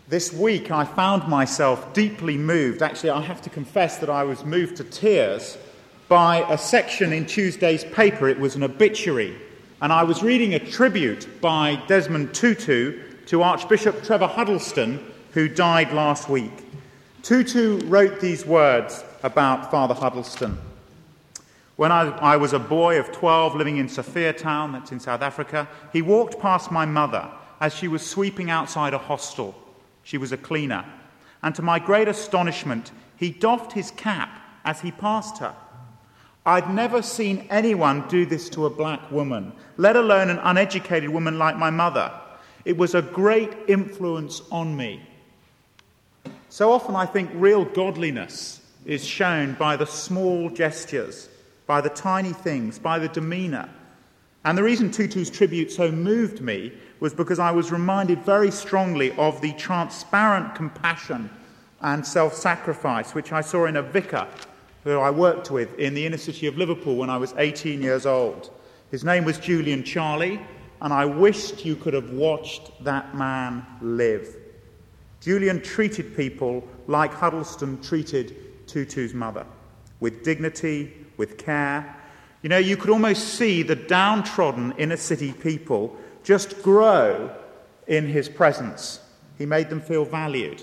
This week I found myself deeply moved. Actually, I have to confess that I was moved to tears by a section in Tuesday's paper. It was an obituary. And I was reading a tribute by Desmond Tutu to Archbishop Trevor Huddleston, who died last week. Tutu wrote these words about Father Huddleston. When I was a boy of 12 living in Sophiatown, that's in South Africa, he walked past my mother as she was sweeping outside a hostel. She was a cleaner. And to my great astonishment, he doffed his cap as he passed her. I'd never seen anyone do this to a black woman, let alone an uneducated woman like my mother. It was a great influence on me. So often I think real godliness is shown by the small gestures, by the tiny things, by the demeanour. And the reason Tutu's tribute so moved me was because I was reminded very strongly of the transparent compassion and self-sacrifice which I saw in a vicar who I worked with in the inner city of Liverpool when I was 18 years old. His name was Julian Charlie, and I wished you could have watched that man live. Julian treated people like Huddleston treated Tutu's mother, with dignity, with care. You know, you could almost see the downtrodden inner city people just grow in his presence. He made them feel valued.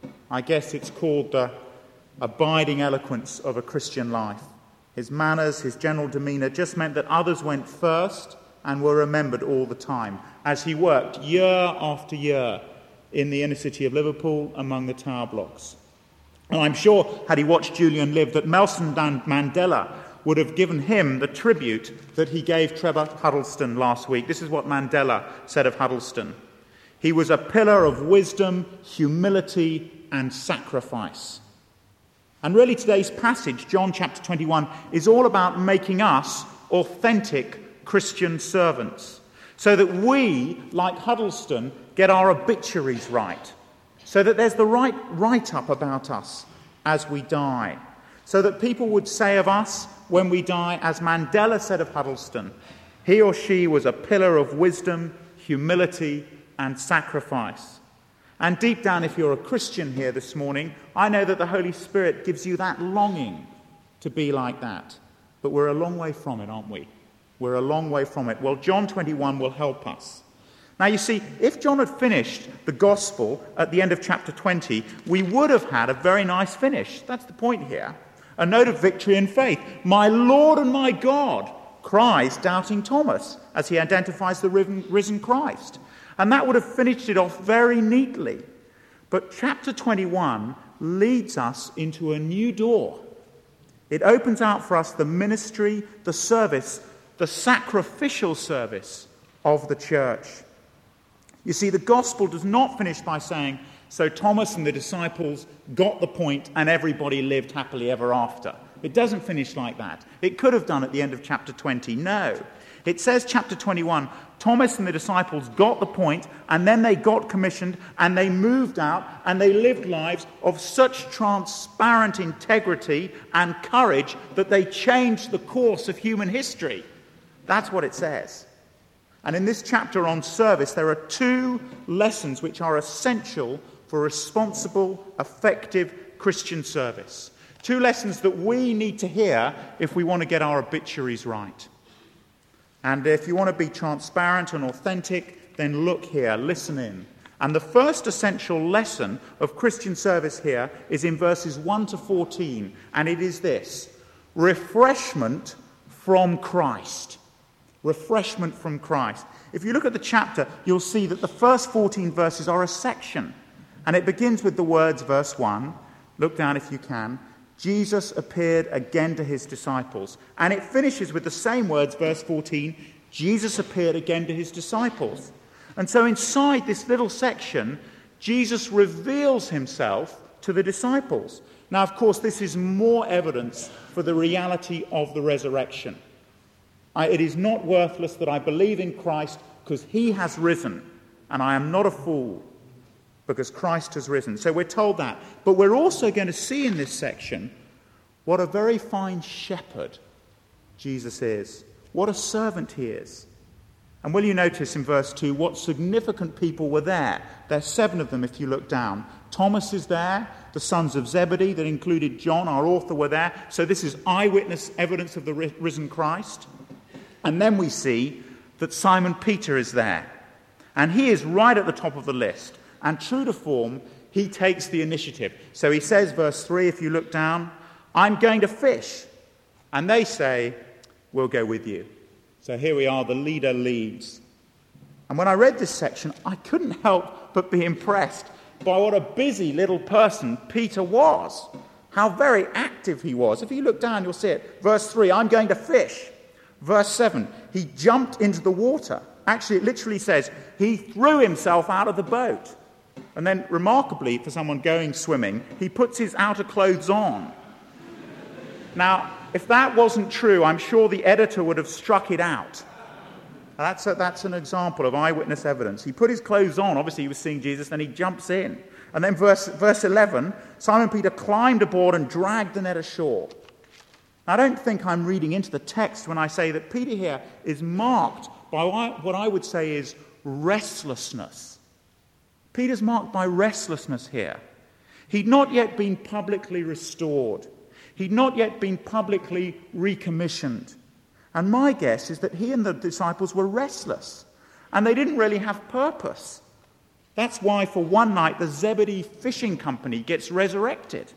I guess it's called the abiding eloquence of a Christian life. His manners, his general demeanour just meant that others went first and were remembered all the time as he worked year after year in the inner city of Liverpool among the tower blocks. And I'm sure, had he watched Julian live, that Nelson Mandela would have given him the tribute that he gave Trevor Huddleston last week. This is what Mandela said of Huddleston. He was a pillar of wisdom, humility, and sacrifice. And really today's passage, John chapter 21, is all about making us authentic Christian servants, so that we, like Huddleston, get our obituaries right, so that there's the right write-up about us as we die, so that people would say of us when we die, as Mandela said of Huddleston, he or she was a pillar of wisdom, humility, and sacrifice. And deep down, if you're a Christian here this morning, I know that the Holy Spirit gives you that longing to be like that. But we're a long way from it, aren't we? We're a long way from it. Well, John 21 will help us. Now, you see, if John had finished the Gospel at the end of chapter 20, we would have had a very nice finish. That's the point here. A note of victory and faith. My Lord and my God, cries doubting Thomas as he identifies the risen Christ. And that would have finished it off very neatly. But chapter 21 leads us into a new door. It opens out for us the ministry, the service, the sacrificial service of the church. You see, the gospel does not finish by saying, so Thomas and the disciples got the point and everybody lived happily ever after. It doesn't finish like that. It could have done at the end of chapter 20. No. It says, chapter 21, Thomas and the disciples got the point, and then they got commissioned, and they moved out, and they lived lives of such transparent integrity and courage that they changed the course of human history. That's what it says. And in this chapter on service, there are two lessons which are essential for responsible, effective Christian service. Two lessons that we need to hear if we want to get our obituaries right. And if you want to be transparent and authentic, then look here, listen in. And the first essential lesson of Christian service here is in verses 1 to 14, and it is this: refreshment from Christ. Refreshment from Christ. If you look at the chapter, you'll see that the first 14 verses are a section. And it begins with the words, verse 1. Look down if you can. Jesus appeared again to his disciples. And it finishes with the same words, verse 14. Jesus appeared again to his disciples. And so inside this little section, Jesus reveals himself to the disciples. Now, of course, this is more evidence for the reality of the resurrection. It is not worthless that I believe in Christ because he has risen, and I am not a fool because Christ has risen. So we're told that. But we're also going to see in this section what a very fine shepherd Jesus is, what a servant he is. And will you notice in verse 2 what significant people were there? There's 7 of them if you look down. Thomas is there, the sons of Zebedee, that included John, our author, were there. So this is eyewitness evidence of the risen Christ. And then we see that Simon Peter is there. And he is right at the top of the list. And true to form, he takes the initiative. So he says, verse 3, if you look down, I'm going to fish. And they say, we'll go with you. So here we are, the leader leads. And when I read this section, I couldn't help but be impressed by what a busy little person Peter was. How very active he was. If you look down, you'll see it. Verse 3, I'm going to fish. Verse 7, he jumped into the water. Actually, it literally says he threw himself out of the boat. And then, remarkably, for someone going swimming, he puts his outer clothes on. Now, if that wasn't true, I'm sure the editor would have struck it out. That's an example of eyewitness evidence. He put his clothes on. Obviously, he was seeing Jesus, then he jumps in. And then verse 11, Simon Peter climbed aboard and dragged the net ashore. Now, I don't think I'm reading into the text when I say that Peter here is marked by what I would say is restlessness. Peter's marked by restlessness here. He'd not yet been publicly restored. He'd not yet been publicly recommissioned. And my guess is that he and the disciples were restless. And they didn't really have purpose. That's why for one night the Zebedee Fishing Company gets resurrected.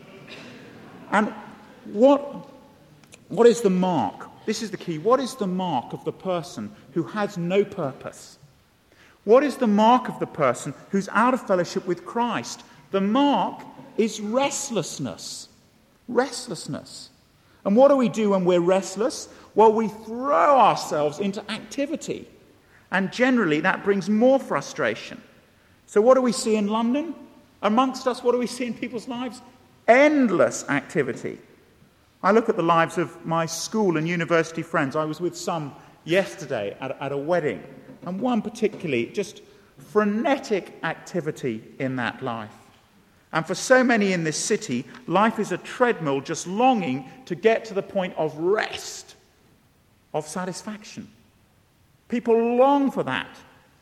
And what is the mark? This is the key. What is the mark of the person who has no purpose? What is the mark of the person who's out of fellowship with Christ? The mark is restlessness. Restlessness. And what do we do when we're restless? Well, we throw ourselves into activity. And generally that brings more frustration. So what do we see in London? Amongst us, what do we see in people's lives? Endless activity. I look at the lives of my school and university friends. I was with some yesterday at a wedding, and one particularly, just frenetic activity in that life. And for so many in this city, life is a treadmill just longing to get to the point of rest, of satisfaction. People long for that.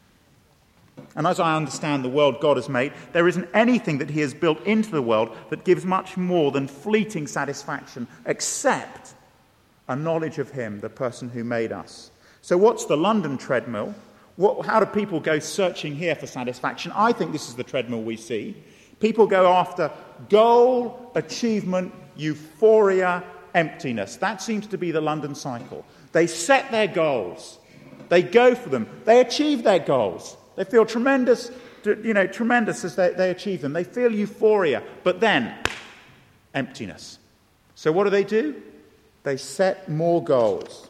And as I understand the world God has made, there isn't anything that he has built into the world that gives much more than fleeting satisfaction, except a knowledge of him, the person who made us. So what's the London treadmill? How do people go searching here for satisfaction? I think this is the treadmill we see. People go after goal, achievement, euphoria, emptiness. That seems to be the London cycle. They set their goals. They go for them. They achieve their goals. They feel tremendous as they achieve them. They feel euphoria, but then emptiness. So what do? They set more goals.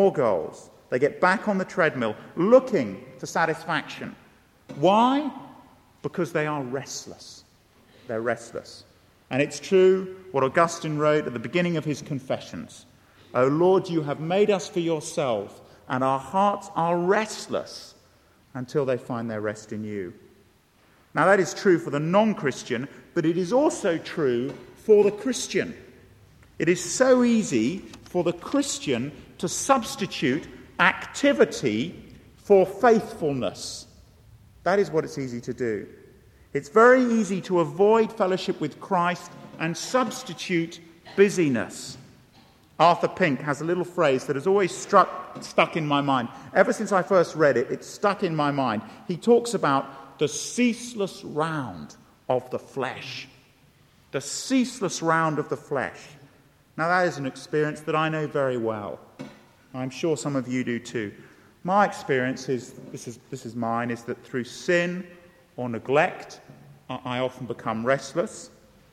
They get back on the treadmill looking for satisfaction. Why? Because they are restless. They're restless. And it's true what Augustine wrote at the beginning of his Confessions. O Lord, you have made us for yourself, and our hearts are restless until they find their rest in you. Now that is true for the non-Christian, but it is also true for the Christian. It is so easy for the Christian to substitute activity for faithfulness. That is what it's easy to do. It's very easy to avoid fellowship with Christ and substitute busyness. Arthur Pink has a little phrase that has always stuck in my mind. Ever since I first read it, it's stuck in my mind. He talks about the ceaseless round of the flesh. The ceaseless round of the flesh. Now that is an experience that I know very well. I'm sure some of you do too. My experience is, this is mine, is that through sin or neglect, I often become restless.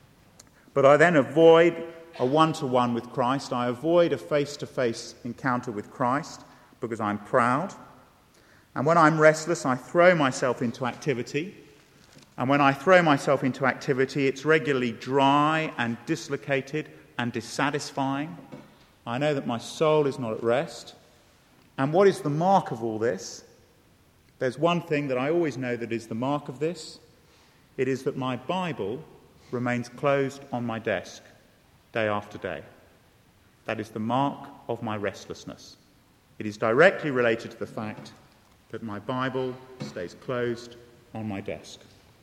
But I then avoid a one-to-one with Christ. I avoid a face-to-face encounter with Christ because I'm proud. And when I'm restless, I throw myself into activity. And when I throw myself into activity, it's regularly dry and dislocated and dissatisfying. I know that my soul is not at rest. And what is the mark of all this? There's one thing that I always know that is the mark of this. It is that my Bible remains closed on my desk day after day. That is the mark of my restlessness. It is directly related to the fact that my Bible stays closed on my desk.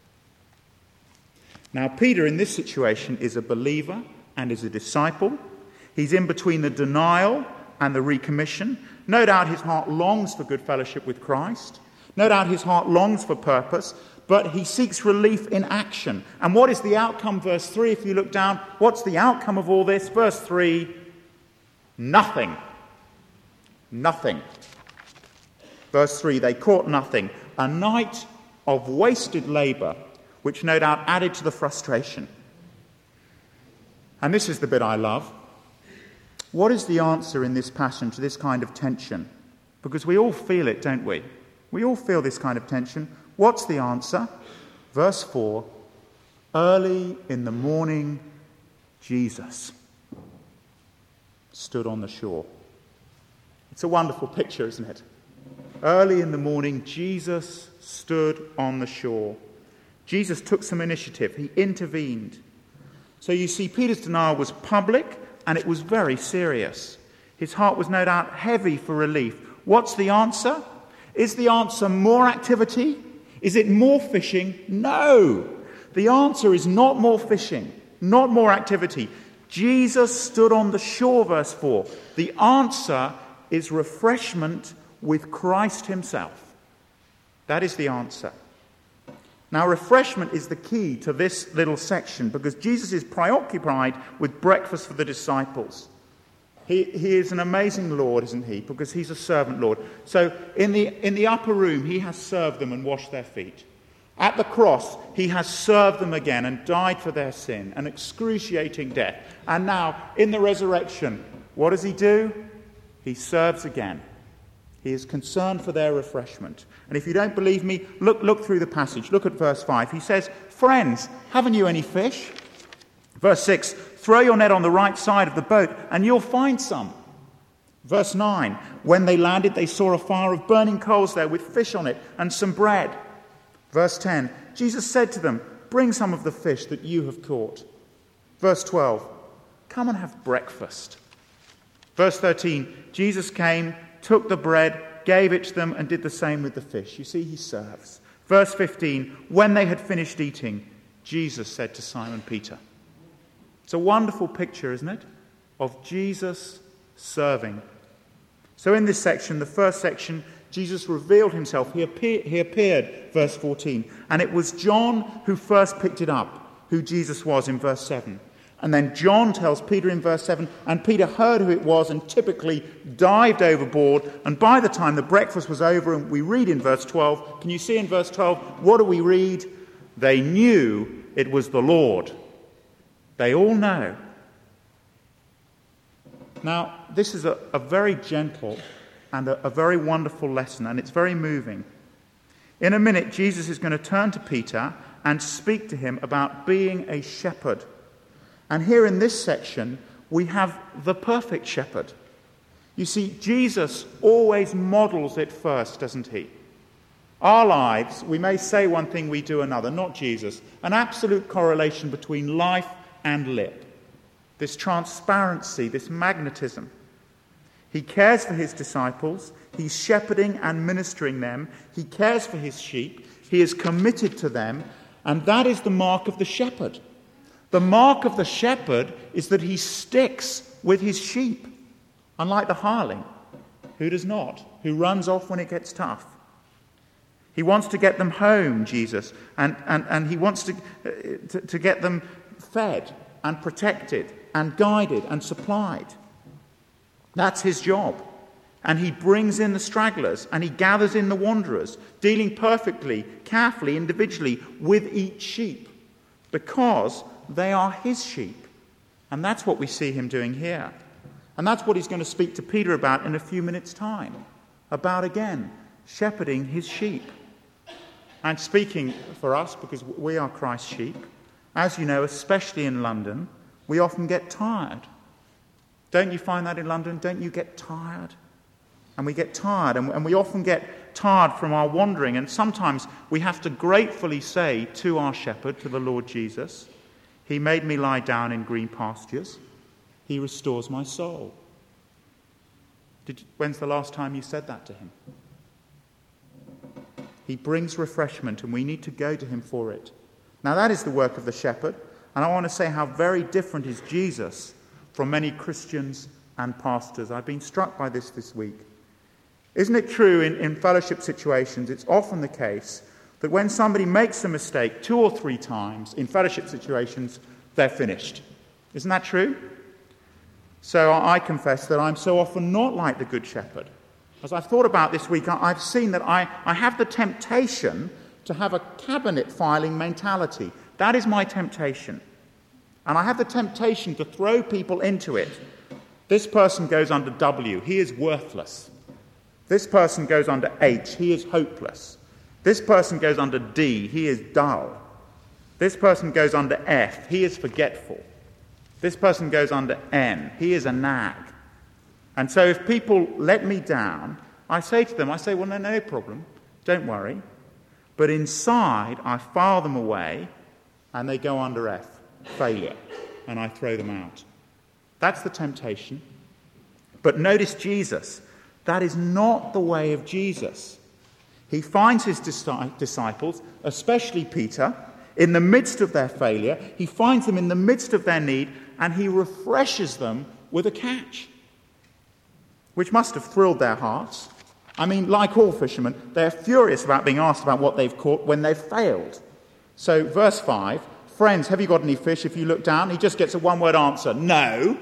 Now, Peter in this situation is a believer and is a disciple. He's in between the denial and the recommission. No doubt his heart longs for good fellowship with Christ. No doubt his heart longs for purpose, but he seeks relief in action. And what is the outcome? Verse 3, if you look down, what's the outcome of all this? Verse 3, nothing. Nothing. Verse 3, they caught nothing. A night of wasted labour, which no doubt added to the frustration. And this is the bit I love. What is the answer in this passage to this kind of tension? Because we all feel it, don't we? We all feel this kind of tension. What's the answer? Verse 4, early in the morning, Jesus stood on the shore. It's a wonderful picture, isn't it? Early in the morning, Jesus stood on the shore. Jesus took some initiative. He intervened. So you see, Peter's denial was public and it was very serious. His heart was no doubt heavy for relief. What's the answer? Is the answer more activity? Is it more fishing? No. The answer is not more fishing, not more activity. Jesus stood on the shore, verse 4. The answer is refreshment with Christ himself. That is the answer. Now, refreshment is the key to this little section because Jesus is preoccupied with breakfast for the disciples. He is an amazing Lord, isn't he? Because he's a servant Lord. So in the upper room, he has served them and washed their feet. At the cross, he has served them again and died for their sin, an excruciating death. And now, in the resurrection, what does he do? He serves again. He is concerned for their refreshment. And if you don't believe me, look through the passage. Look at verse 5. He says, "Friends, haven't you any fish?" Verse 6, "Throw your net on the right side of the boat and you'll find some." Verse 9, "When they landed, they saw a fire of burning coals there with fish on it and some bread." Verse 10, "Jesus said to them, 'Bring some of the fish that you have caught.'" Verse 12, "Come and have breakfast." Verse 13, Jesus came, took the bread, gave it to them, and did the same with the fish. You see, he serves. Verse 15, "When they had finished eating, Jesus said to Simon Peter." It's a wonderful picture, isn't it, of Jesus serving. So in this section, the first section, Jesus revealed himself. He appeared, verse 14. And it was John who first picked it up, who Jesus was in verse 7. And then John tells Peter in verse 7, and Peter heard who it was and typically dived overboard. And by the time the breakfast was over, and we read in verse 12, can you see in verse 12, what do we read? They knew it was the Lord. They all know. Now, this is a very gentle and a very wonderful lesson, and it's very moving. In a minute, Jesus is going to turn to Peter and speak to him about being a shepherd. And here in this section, we have the perfect shepherd. You see, Jesus always models it first, doesn't he? Our lives, we may say one thing, we do another, not Jesus. An absolute correlation between life and lip. This transparency, this magnetism. He cares for his disciples. He's shepherding and ministering them. He cares for his sheep. He is committed to them. And that is the mark of the shepherd. The mark of the shepherd is that he sticks with his sheep. Unlike the hireling, who does not, who runs off when it gets tough. He wants to get them home, Jesus, and he wants to get them fed and protected and guided and supplied. That's his job. And he brings in the stragglers and he gathers in the wanderers, dealing perfectly, carefully, individually with each sheep, because they are his sheep. And that's what we see him doing here. And that's what he's going to speak to Peter about in a few minutes' time. About, again, shepherding his sheep. And speaking for us, because we are Christ's sheep, as you know, especially in London, we often get tired. Don't you find that in London? Don't you get tired? And we get tired, and we often get tired from our wandering. And sometimes we have to gratefully say to our shepherd, to the Lord Jesus, "He made me lie down in green pastures. He restores my soul." When's the last time you said that to him? He brings refreshment, and we need to go to him for it. Now, that is the work of the shepherd, and I want to say how very different is Jesus from many Christians and pastors. I've been struck by this week. Isn't it true in fellowship situations, it's often the case that when somebody makes a mistake 2 or 3 times in fellowship situations, they're finished. Isn't that true? So I confess that I'm so often not like the Good Shepherd. As I've thought about this week, I've seen that I have the temptation to have a cabinet filing mentality. That is my temptation. And I have the temptation to throw people into it. This person goes under W. He is worthless. This person goes under H. He is hopeless. This person goes under D. He is dull. This person goes under F. He is forgetful. This person goes under N. He is a nag. And so if people let me down, I say to them, well, no problem. Don't worry. But inside, I file them away, and they go under F, failure, and I throw them out. That's the temptation. But notice Jesus. That is not the way of Jesus. He finds his disciples, especially Peter, in the midst of their failure. He finds them in the midst of their need, and he refreshes them with a catch, which must have thrilled their hearts. I mean, like all fishermen, they're furious about being asked about what they've caught when they've failed. So, verse 5, friends, have you got any fish? If you look down, he just gets a one-word answer, no.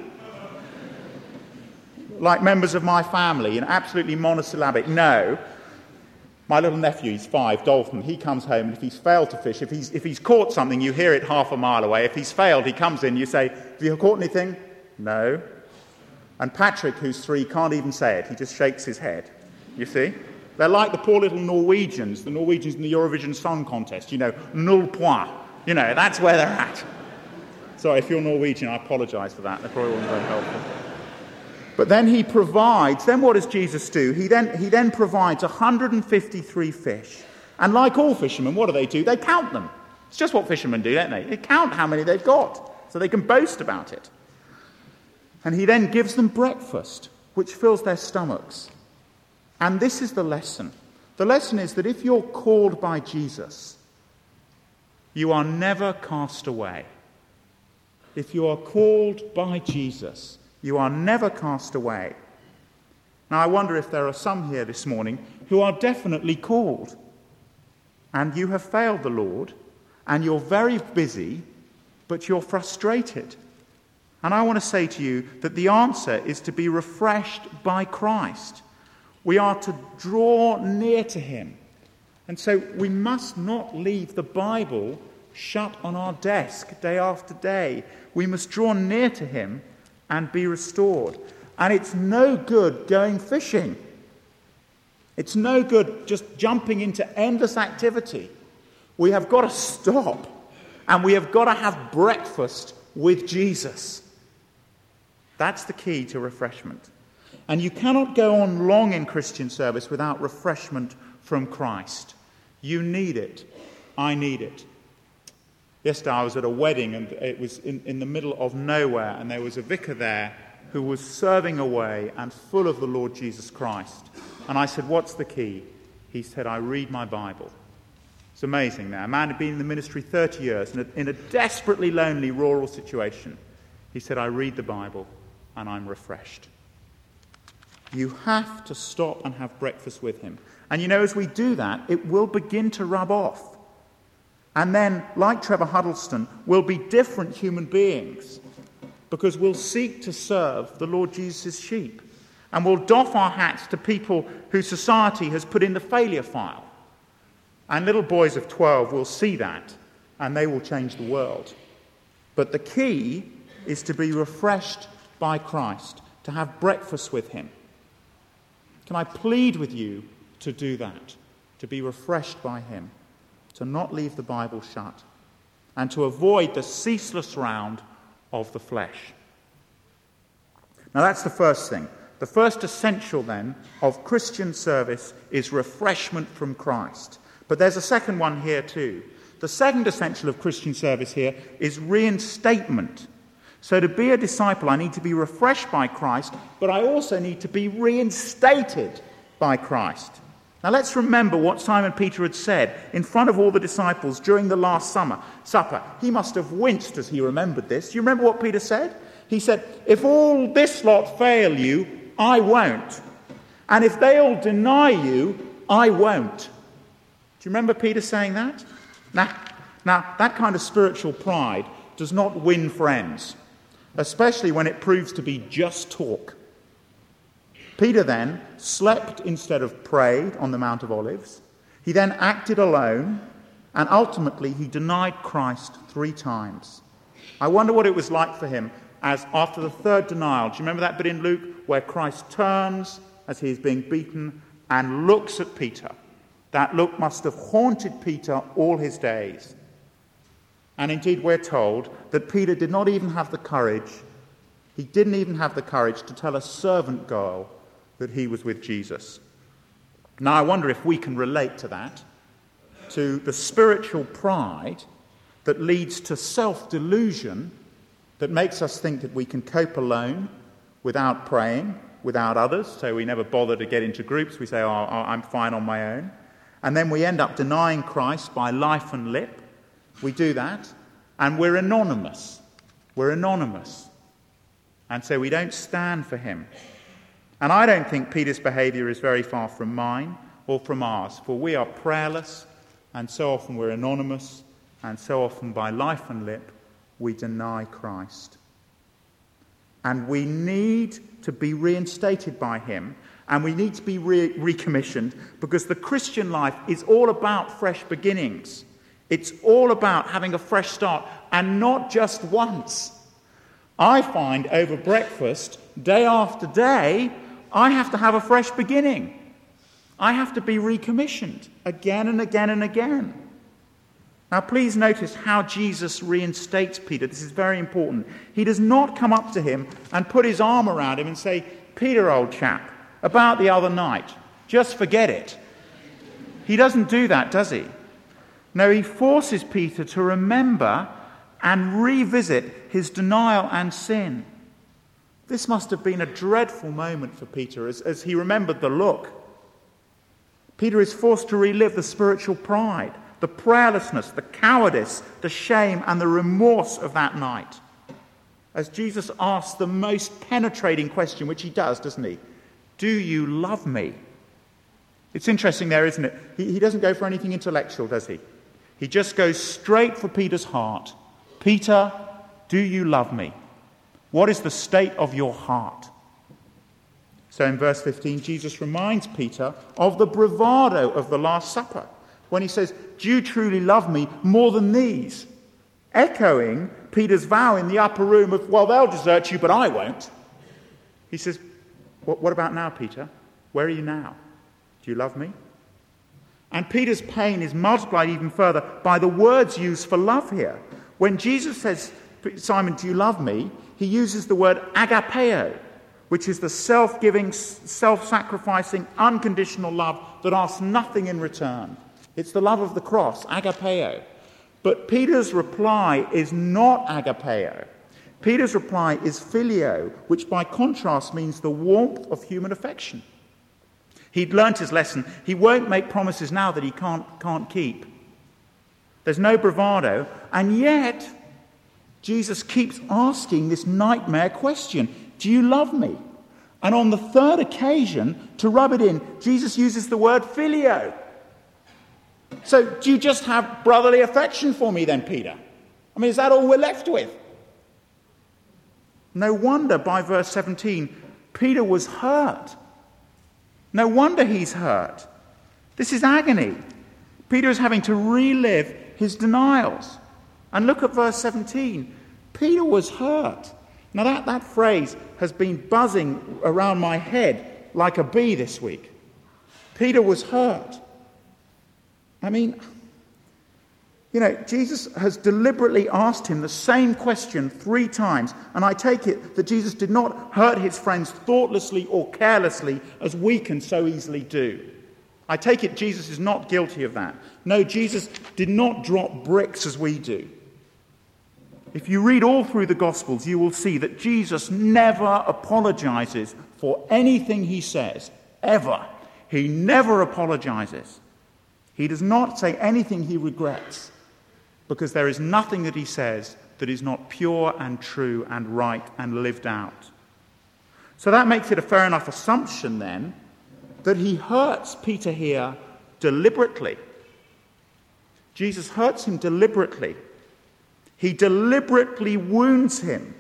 Like members of my family, absolutely monosyllabic, no. My little nephew, he's 5, Dolphin, he comes home, and if he's failed to fish, if he's caught something, you hear it half a mile away. If he's failed, he comes in, you say, have you caught anything? No. And Patrick, who's 3, can't even say it. He just shakes his head. You see? They're like the poor little Norwegians in the Eurovision Song Contest. Null point. That's where they're at. Sorry, if you're Norwegian, I apologise for that. That probably wasn't very helpful. But then he provides, then what does Jesus do? He then provides 153 fish. And like all fishermen, what do? They count them. It's just what fishermen do, don't they? They count how many they've got, so they can boast about it. And he then gives them breakfast, which fills their stomachs. And this is the lesson. The lesson is that if you're called by Jesus, you are never cast away. If you are called by Jesus, you are never cast away. Now, I wonder if there are some here this morning who are definitely called, and you have failed the Lord, and you're very busy, but you're frustrated. And I want to say to you that the answer is to be refreshed by Christ. We are to draw near to him. And so we must not leave the Bible shut on our desk day after day. We must draw near to him and be restored. And it's no good going fishing. It's no good just jumping into endless activity. We have got to stop, and we have got to have breakfast with Jesus. That's the key to refreshment. And you cannot go on long in Christian service without refreshment from Christ. You need it. I need it. Yesterday I was at a wedding, and it was in the middle of nowhere, and there was a vicar there who was serving away and full of the Lord Jesus Christ. And I said, what's the key? He said, I read my Bible. It's amazing now. A man had been in the ministry 30 years in a desperately lonely rural situation. He said, I read the Bible and I'm refreshed. You have to stop and have breakfast with him. And as we do that, it will begin to rub off. And then, like Trevor Huddleston, we'll be different human beings, because we'll seek to serve the Lord Jesus' sheep. And we'll doff our hats to people who society has put in the failure file. And little boys of 12 will see that, and they will change the world. But the key is to be refreshed by Christ, to have breakfast with him. Can I plead with you to do that, to be refreshed by him, to not leave the Bible shut, and to avoid the ceaseless round of the flesh? Now that's the first thing. The first essential, then, of Christian service is refreshment from Christ. But there's a second one here too. The second essential of Christian service here is reinstatement. So to be a disciple, I need to be refreshed by Christ, but I also need to be reinstated by Christ. Now let's remember what Simon Peter had said in front of all the disciples during the Last Supper. He must have winced as he remembered this. Do you remember what Peter said? He said, if all this lot fail you, I won't. And if they all deny you, I won't. Do you remember Peter saying that? Now, that kind of spiritual pride does not win friends, especially when it proves to be just talk. Peter then slept instead of prayed on the Mount of Olives. He then acted alone, and ultimately he denied Christ 3 times. I wonder what it was like for him as after the third denial. Do you remember that bit in Luke where Christ turns as he is being beaten and looks at Peter? That look must have haunted Peter all his days. And indeed we're told that Peter did not even have the courage, he didn't even have the courage to tell a servant girl that he was with Jesus. Now I wonder if we can relate to that, to the spiritual pride that leads to self-delusion, that makes us think that we can cope alone without praying, without others, so we never bother to get into groups. We say, I'm fine on my own. And then we end up denying Christ by life and lip. We do that, and we're anonymous. We're anonymous. And so we don't stand for him. And I don't think Peter's behaviour is very far from mine or from ours, for we are prayerless, and so often we're anonymous, and so often by life and lip we deny Christ. And we need to be reinstated by him, and we need to be recommissioned, because the Christian life is all about fresh beginnings. It's all about having a fresh start, and not just once. I find over breakfast, day after day, I have to have a fresh beginning. I have to be recommissioned again and again and again. Now please notice how Jesus reinstates Peter. This is very important. He does not come up to him and put his arm around him and say, Peter, old chap, about the other night, just forget it. He doesn't do that, does he? No, he forces Peter to remember and revisit his denial and sin. This must have been a dreadful moment for Peter as he remembered the look. Peter is forced to relive the spiritual pride, the prayerlessness, the cowardice, the shame and the remorse of that night. As Jesus asks the most penetrating question, which he does, doesn't he? Do you love me? It's interesting there, isn't it? He doesn't go for anything intellectual, does he? He just goes straight for Peter's heart. Peter, do you love me? What is the state of your heart? So in verse 15, Jesus reminds Peter of the bravado of the Last Supper when he says, do you truly love me more than these? Echoing Peter's vow in the upper room of, well, they'll desert you, but I won't. He says, what about now, Peter? Where are you now? Do you love me? And Peter's pain is multiplied even further by the words used for love here. When Jesus says, Simon, do you love me? He uses the word agapeo, which is the self-giving, self-sacrificing, unconditional love that asks nothing in return. It's the love of the cross, agapeo. But Peter's reply is not agapeo. Peter's reply is phileo, which by contrast means the warmth of human affection. He'd learnt his lesson. He won't make promises now that he can't keep. There's no bravado, and yet Jesus keeps asking this nightmare question, do you love me? And on the third occasion, to rub it in, Jesus uses the word phileo. So do you just have brotherly affection for me then, Peter? I mean, is that all we're left with? No wonder by verse 17, Peter was hurt. No wonder he's hurt. This is agony. Peter is having to relive his denials. And look at verse 17. Peter was hurt. Now that phrase has been buzzing around my head like a bee this week. Peter was hurt. I mean, Jesus has deliberately asked him the same question 3 times, and I take it that Jesus did not hurt his friends thoughtlessly or carelessly as we can so easily do. I take it Jesus is not guilty of that. No, Jesus did not drop bricks as we do. If you read all through the Gospels, you will see that Jesus never apologizes for anything he says, ever. He never apologizes. He does not say anything he regrets, because there is nothing that he says that is not pure and true and right and lived out. So that makes it a fair enough assumption then that he hurts Peter here deliberately. Jesus hurts him deliberately. He deliberately wounds him.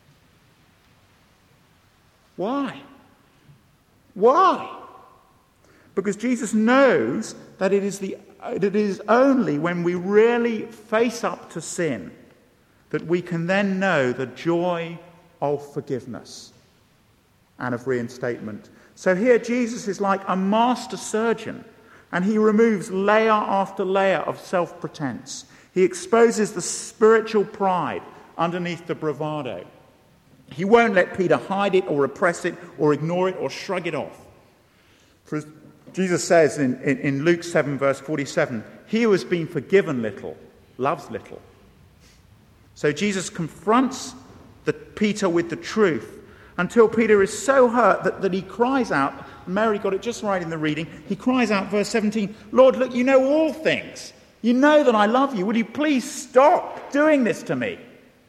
Why? Why? Because Jesus knows that it is only when we really face up to sin that we can then know the joy of forgiveness and of reinstatement. So here Jesus is like a master surgeon, and he removes layer after layer of self-pretense. He exposes the spiritual pride underneath the bravado. He won't let Peter hide it or repress it or ignore it or shrug it off. For as Jesus says in Luke 7 verse 47, he who has been forgiven little loves little. So Jesus confronts Peter with the truth until Peter is so hurt that he cries out. Mary got it just right in the reading. He cries out, verse 17, Lord, look, you know all things. You know that I love you. Will you please stop doing this to me?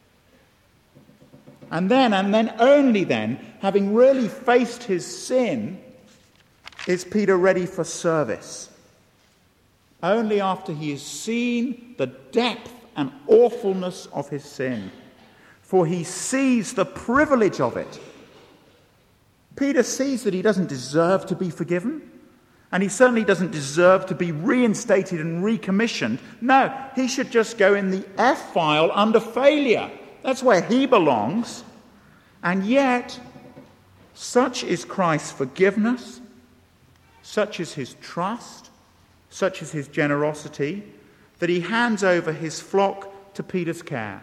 And then only then, having really faced his sin, is Peter ready for service. Only after he has seen the depth and awfulness of his sin. For he sees the privilege of it. Peter sees that he doesn't deserve to be forgiven. And he certainly doesn't deserve to be reinstated and recommissioned. No, he should just go in the F file under failure. That's where he belongs. And yet, such is Christ's forgiveness, such is his trust, such is his generosity, that he hands over his flock to Peter's care.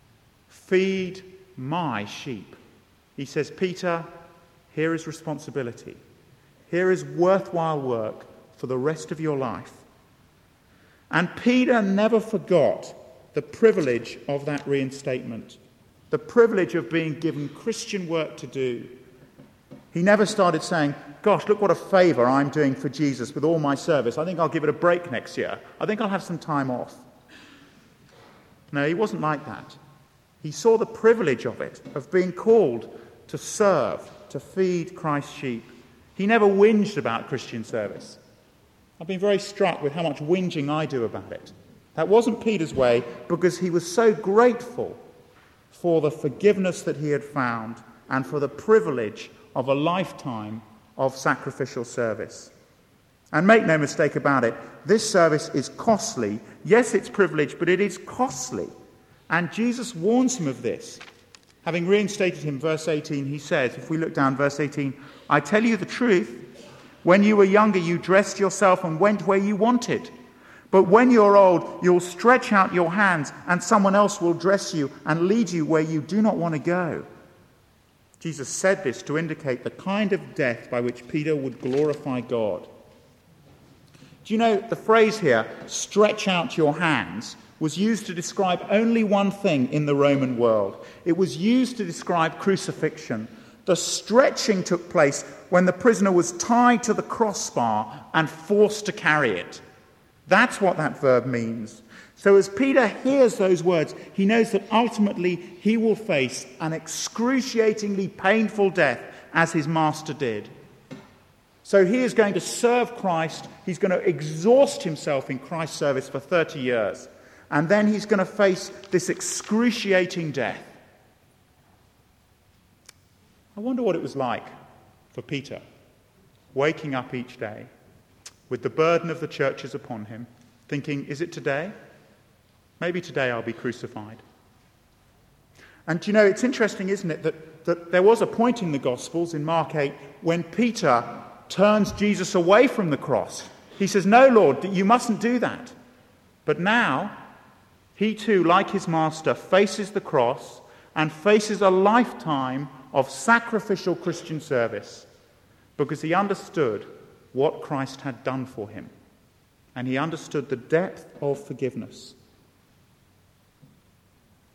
Feed my sheep. He says, Peter, here is responsibility. Here is worthwhile work for the rest of your life. And Peter never forgot the privilege of that reinstatement, the privilege of being given Christian work to do. He never started saying, gosh, look what a favour I'm doing for Jesus with all my service. I think I'll give it a break next year. I think I'll have some time off. No, he wasn't like that. He saw the privilege of it, of being called to serve, to feed Christ's sheep. He never whinged about Christian service. I've been very struck with how much whinging I do about it. That wasn't Peter's way, because he was so grateful for the forgiveness that he had found and for the privilege of a lifetime of sacrificial service. And make no mistake about it, this service is costly. Yes, it's privileged, but it is costly. And Jesus warns him of this. Having reinstated him, verse 18, he says, if we look down verse 18, I tell you the truth, when you were younger you dressed yourself and went where you wanted. But when you're old, you'll stretch out your hands and someone else will dress you and lead you where you do not want to go. Jesus said this to indicate the kind of death by which Peter would glorify God. Do you know the phrase here, stretch out your hands, was used to describe only one thing in the Roman world. It was used to describe crucifixion. The stretching took place when the prisoner was tied to the crossbar and forced to carry it. That's what that verb means. So as Peter hears those words, he knows that ultimately he will face an excruciatingly painful death as his master did. So he is going to serve Christ. He's going to exhaust himself in Christ's service for 30 years. And then he's going to face this excruciating death. I wonder what it was like for Peter, waking up each day with the burden of the churches upon him, thinking, is it today? Maybe today I'll be crucified. And you know, it's interesting, isn't it, that there was a point in the Gospels, in Mark 8, when Peter turns Jesus away from the cross. He says, no, Lord, you mustn't do that. But now, he too, like his master, faces the cross and faces a lifetime of sacrificial Christian service because he understood what Christ had done for him. And he understood the depth of forgiveness.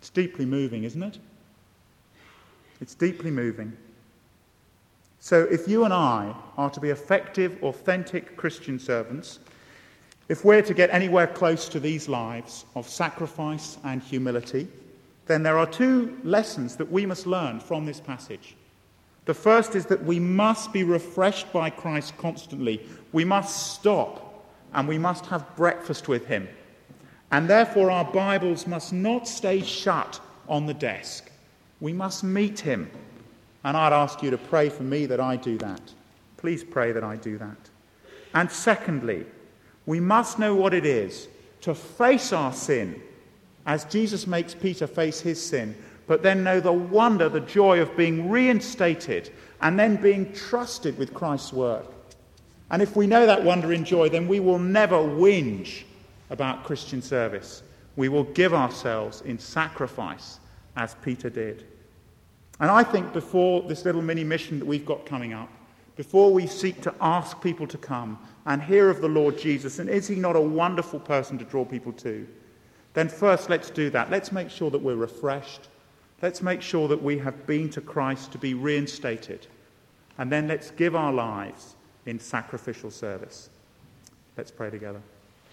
It's deeply moving, isn't it? It's deeply moving. So if you and I are to be effective, authentic Christian servants, if we're to get anywhere close to these lives of sacrifice and humility, then there are two lessons that we must learn from this passage. The first is that we must be refreshed by Christ constantly. We must stop and we must have breakfast with him. And therefore our Bibles must not stay shut on the desk. We must meet him. And I'd ask you to pray for me that I do that. Please pray that I do that. And secondly, we must know what it is to face our sin, as Jesus makes Peter face his sin, but then know the wonder, the joy of being reinstated and then being trusted with Christ's work. And if we know that wonder and joy, then we will never whinge about Christian service. We will give ourselves in sacrifice, as Peter did. And I think before this little mini mission that we've got coming up, before we seek to ask people to come and hear of the Lord Jesus, and is he not a wonderful person to draw people to, then first let's do that. Let's make sure that we're refreshed. Let's make sure that we have been to Christ to be reinstated. And then let's give our lives in sacrificial service. Let's pray together.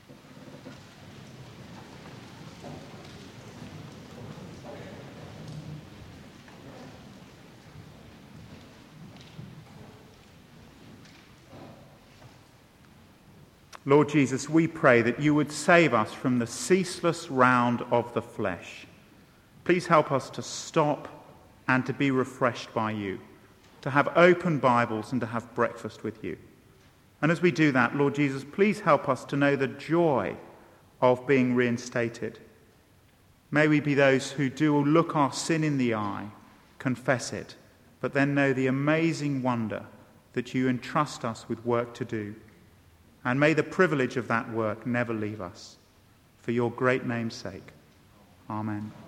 Lord Jesus, we pray that you would save us from the ceaseless round of the flesh. Please help us to stop and to be refreshed by you, to have open Bibles and to have breakfast with you. And as we do that, Lord Jesus, please help us to know the joy of being reinstated. May we be those who do look our sin in the eye, confess it, but then know the amazing wonder that you entrust us with work to do. And may the privilege of that work never leave us. For your great name's sake. Amen.